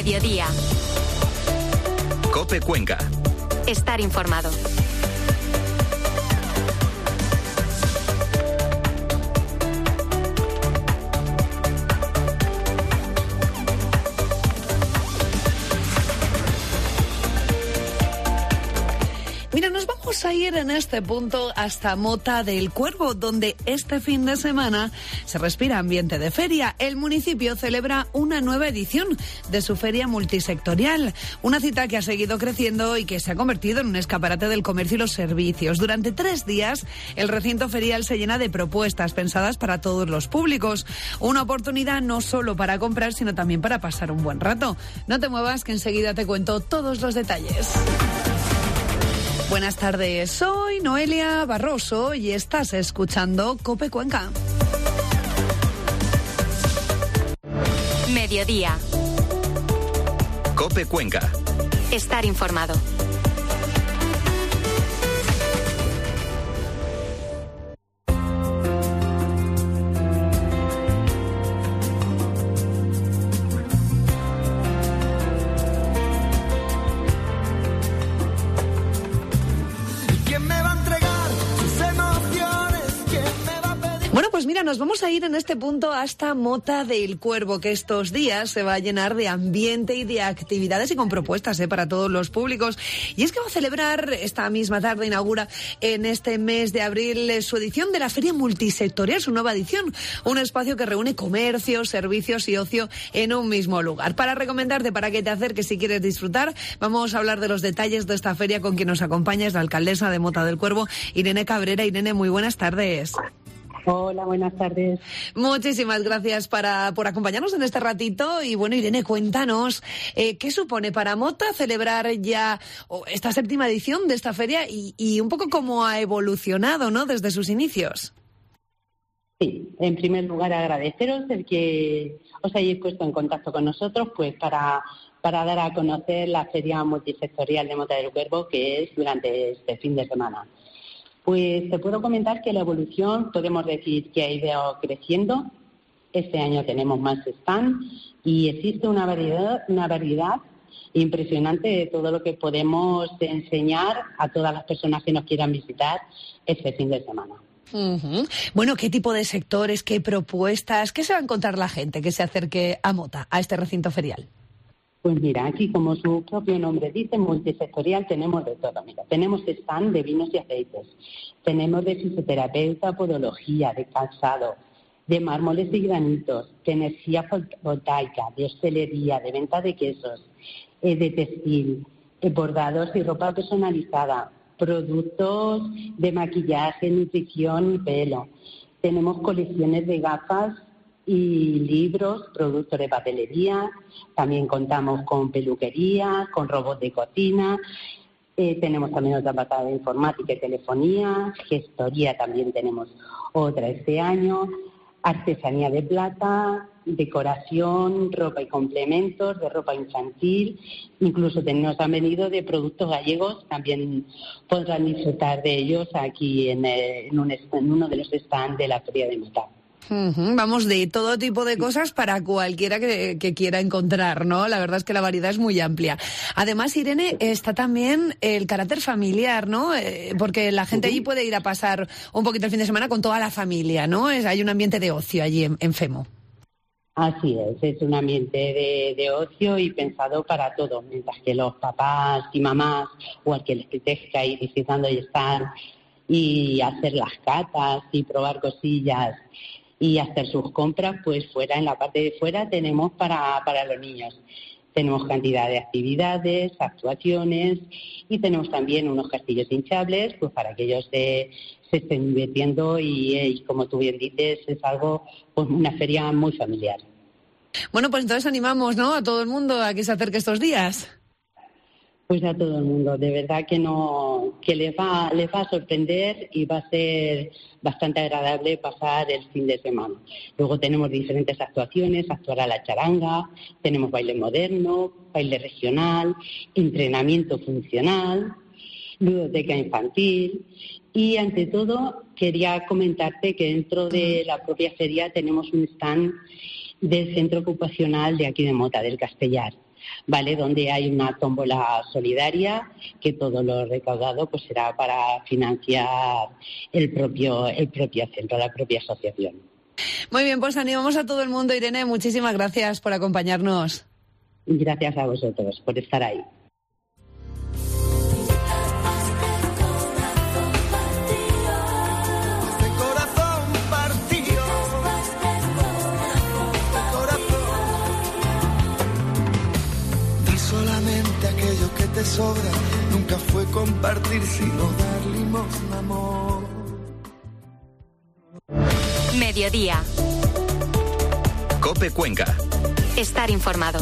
Mediodía. COPE Cuenca. Estar informado. Mira, nos vamos a ir en este punto hasta Mota del Cuervo, donde este fin de semana se respira ambiente de feria. El municipio celebra una nueva edición de su feria multisectorial, una cita que ha seguido creciendo y que se ha convertido en un escaparate del comercio y los servicios. Durante 3 días, el recinto ferial se llena de propuestas pensadas para todos los públicos. Una oportunidad no solo para comprar, sino también para pasar un buen rato. No te muevas, que enseguida te cuento todos los detalles. Buenas tardes, soy Noelia Barroso y estás escuchando COPE Cuenca. Mediodía. COPE Cuenca. Estar informado. Bueno, pues mira, nos vamos a ir en este punto hasta Mota del Cuervo, que estos días se va a llenar de ambiente y de actividades y con propuestas para todos los públicos. Y es que va a celebrar esta misma tarde, inaugura en este mes de abril su edición de la Feria Multisectorial, su nueva edición, un espacio que reúne comercio, servicios y ocio en un mismo lugar. Para recomendarte, para que te acerques si quieres disfrutar, vamos a hablar de los detalles de esta feria con quien nos acompaña, es la alcaldesa de Mota del Cuervo, Irene Cabrera. Irene, muy buenas tardes. Hola, buenas tardes. Muchísimas gracias por acompañarnos en este ratito. Y bueno, Irene, cuéntanos, ¿qué supone para Mota celebrar ya esta 7ª edición de esta feria y un poco cómo ha evolucionado, ¿no?, desde sus inicios? Sí, en primer lugar agradeceros el que os hayáis puesto en contacto con nosotros pues para dar a conocer la Feria Multisectorial de Mota del Cuervo, que es durante este fin de semana. Pues te puedo comentar que la evolución podemos decir que ha ido creciendo. Este año tenemos más stand y existe una variedad impresionante de todo lo que podemos enseñar a todas las personas que nos quieran visitar este fin de semana. Uh-huh. Bueno, ¿qué tipo de sectores, qué propuestas, qué se va a encontrar la gente que se acerque a Mota, a este recinto ferial? Pues mira, aquí como su propio nombre dice, multisectorial, tenemos de todo. Mira, tenemos stand de vinos y aceites, tenemos de fisioterapeuta, podología, de calzado, de mármoles y granitos, de energía fotovoltaica, de hostelería, de venta de quesos, de textil, bordados y ropa personalizada, productos de maquillaje, nutrición y pelo. Tenemos colecciones de gafas y libros, productos de papelería. También contamos con peluquería, con robots de cocina. Tenemos también otra apartado de informática y telefonía. Gestoría también tenemos otra este año. Artesanía de plata, decoración, ropa y complementos, de ropa infantil. Incluso nos han venido de productos gallegos. También podrán disfrutar de ellos aquí en uno de los stands de la Feria de Mota. Uh-huh. Vamos, de todo tipo de cosas para cualquiera que quiera encontrar, ¿no? La verdad es que la variedad es muy amplia. Además, Irene, está también el carácter familiar, ¿no? Porque la gente allí puede ir a pasar un poquito el fin de semana con toda la familia, ¿no? Hay un ambiente de ocio allí en Femo. Así es un ambiente de ocio y pensado para todos, mientras que los papás y mamás o al que les apetezca ir visitando y estar y hacer las catas y probar cosillas y hacer sus compras, pues fuera, en la parte de fuera, tenemos para los niños. Tenemos cantidad de actividades, actuaciones y tenemos también unos castillos hinchables, pues para que ellos se estén divirtiendo y como tú bien dices, es algo, pues una feria muy familiar. Bueno, pues entonces animamos, ¿no?, a todo el mundo a que se acerque estos días. Pues a todo el mundo, de verdad que les va a sorprender y va a ser bastante agradable pasar el fin de semana. Luego tenemos diferentes actuaciones, actuará la charanga, tenemos baile moderno, baile regional, entrenamiento funcional, ludoteca infantil y ante todo quería comentarte que dentro de la propia feria tenemos un stand del centro ocupacional de aquí de Mota, del Castellar. ¿vale? Donde hay una tómbola solidaria que todo lo recaudado pues será para financiar el propio centro, la propia asociación. Muy bien, pues animamos a todo el mundo. Irene, muchísimas gracias por acompañarnos. Gracias a vosotros por estar ahí. Aquello que te sobra nunca fue compartir, sino dar limosna, amor. Mediodía. COPE Cuenca. Estar informado.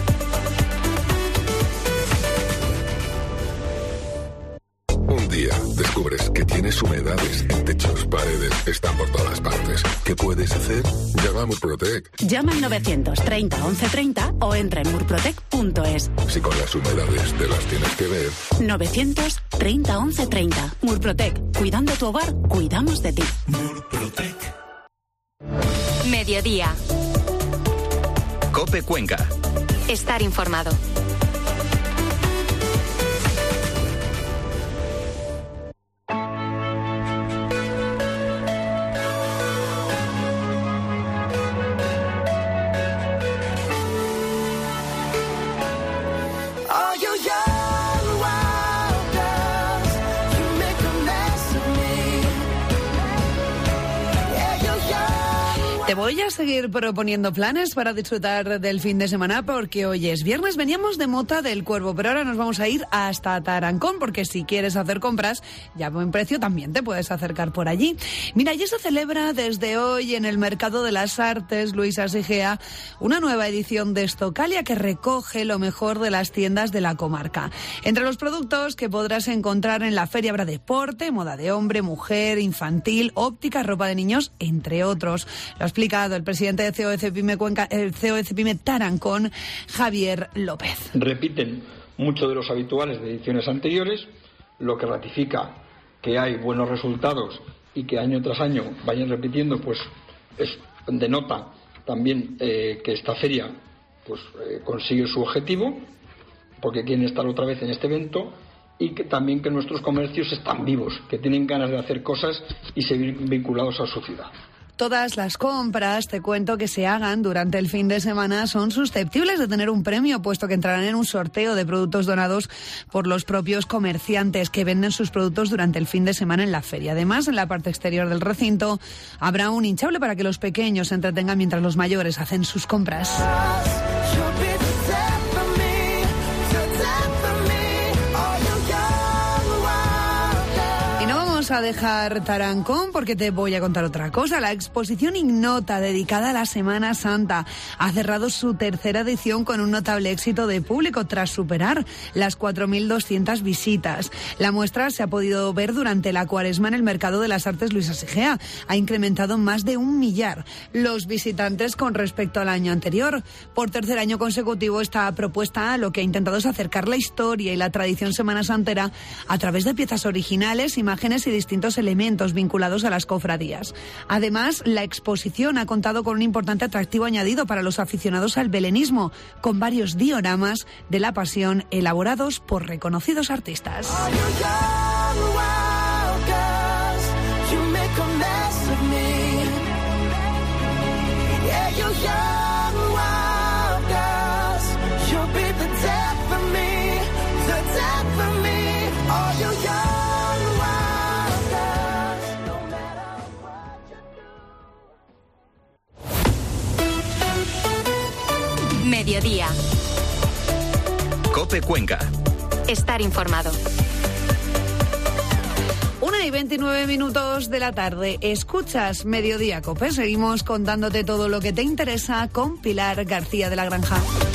Un día descubres que tienes humedades en techos, paredes, están por todas partes. ¿Qué puedes hacer? Llama a Murprotec. Llama al 930 1130 o entra en murprotec.es. Si con las humedades te las tienes que ver. 930 1130. Murprotec. Cuidando tu hogar, cuidamos de ti. Murprotec. Mediodía. COPE Cuenca. Estar informado. Te voy a seguir proponiendo planes para disfrutar del fin de semana porque hoy es viernes. Veníamos de Mota del Cuervo, pero ahora nos vamos a ir hasta Tarancón porque si quieres hacer compras ya a buen precio también te puedes acercar por allí. Mira, allí se celebra desde hoy en el Mercado de las Artes Luisa Sigea una nueva edición de Estocalia que recoge lo mejor de las tiendas de la comarca. Entre los productos que podrás encontrar en la feria habrá deporte, moda de hombre, mujer, infantil, óptica, ropa de niños, entre otros. Lo ha explicado el presidente de COEC Pyme Cuenca, COEC Pyme Tarancón, Javier López. Repiten muchos de los habituales de ediciones anteriores, lo que ratifica que hay buenos resultados y que año tras año vayan repitiendo, pues denota también que esta feria consigue su objetivo, porque quieren estar otra vez en este evento, y que también que nuestros comercios están vivos, que tienen ganas de hacer cosas y seguir vinculados a su ciudad. Todas las compras, te cuento, que se hagan durante el fin de semana son susceptibles de tener un premio, puesto que entrarán en un sorteo de productos donados por los propios comerciantes que venden sus productos durante el fin de semana en la feria. Además, en la parte exterior del recinto habrá un hinchable para que los pequeños se entretengan mientras los mayores hacen sus compras. A dejar Tarancón porque te voy a contar otra cosa. La exposición Ignota, dedicada a la Semana Santa, ha cerrado su tercera edición con un notable éxito de público tras superar las 4.200 visitas. La muestra se ha podido ver durante la Cuaresma en el Mercado de las Artes Luisa Sigea. Ha incrementado más de 1 millar los visitantes con respecto al año anterior. Por tercer año consecutivo, esta propuesta lo que ha intentado es acercar la historia y la tradición semana santera a través de piezas originales, imágenes y distintos elementos vinculados a las cofradías. Además, la exposición ha contado con un importante atractivo añadido para los aficionados al belenismo, con varios dioramas de la Pasión elaborados por reconocidos artistas. Mediodía. COPE Cuenca. Estar informado. 1:29 de la tarde. Escuchas Mediodía COPE. Seguimos contándote todo lo que te interesa con Pilar García de la Granja.